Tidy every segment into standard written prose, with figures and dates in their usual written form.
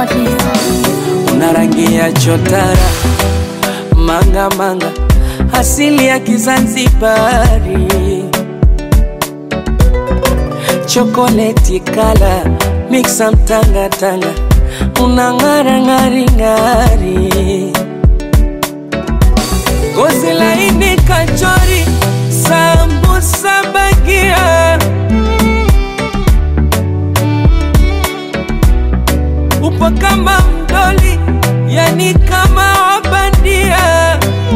artist. Una rangi ya chotara, manga manga, asili ya Kizanzibari. Chocolate color, mix some tanga tanga, una ngara ngari ngari. Gozi laini kachori, sambusa bagia. Upo kama mdoli, yani kama wabandia.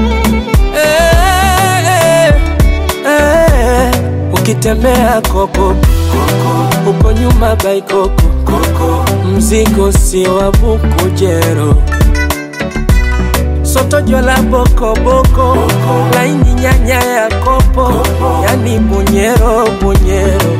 Ukitembea koko, uko nyuma baikoko, mzigo si wa Bukujero. Soto jola boko boko, laini nyanya ya kopo, yani bunyero bunyero.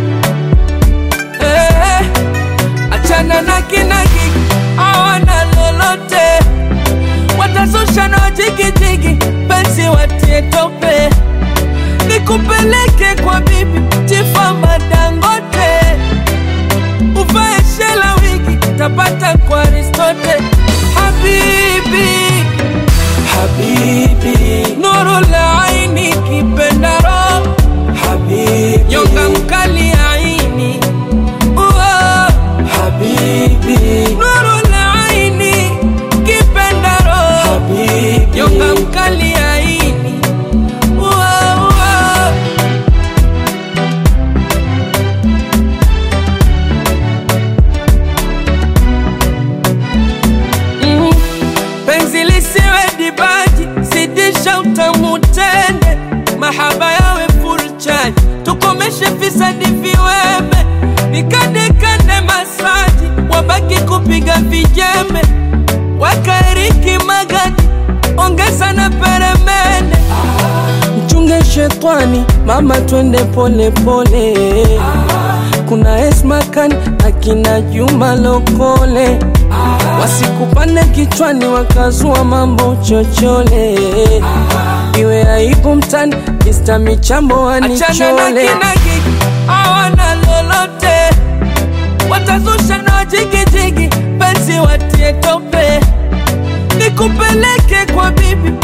Achana na kinagi, awana lolote. Watazusha na jigi jigi, penzi watie tope. Nikupeleke kwa bibi, Tifama Dangote. Uvae shela wigi, tapata kwa Aristote. Habibi, habibi, nuru la aini kipendaro. Habibi, nyonga mkali aini. Habibi, nuru la aini kipendaro. Habibi, nyonga mkali aini. Penzili siwe dibaji, zidisha utamu tende. Mahaba yawe full charge, tukomeshe fisadi viweme. Nikande kande masaji, wabaki kupiga vijembe. Wakairiki magadi, ongeza na peremende. Mchunge shetwani, mama twende pole pole. Kuna Esmakan, akina Juma Lokole. Wasikupane kichwani wakazua mambo chochole. Iwe aibu mtani, Mr. Michambo wanichole. Achana na kinagi, awana lolote. Watazusha na jigi jigi, penzi watie tope. Nikupeleke kwa bibi,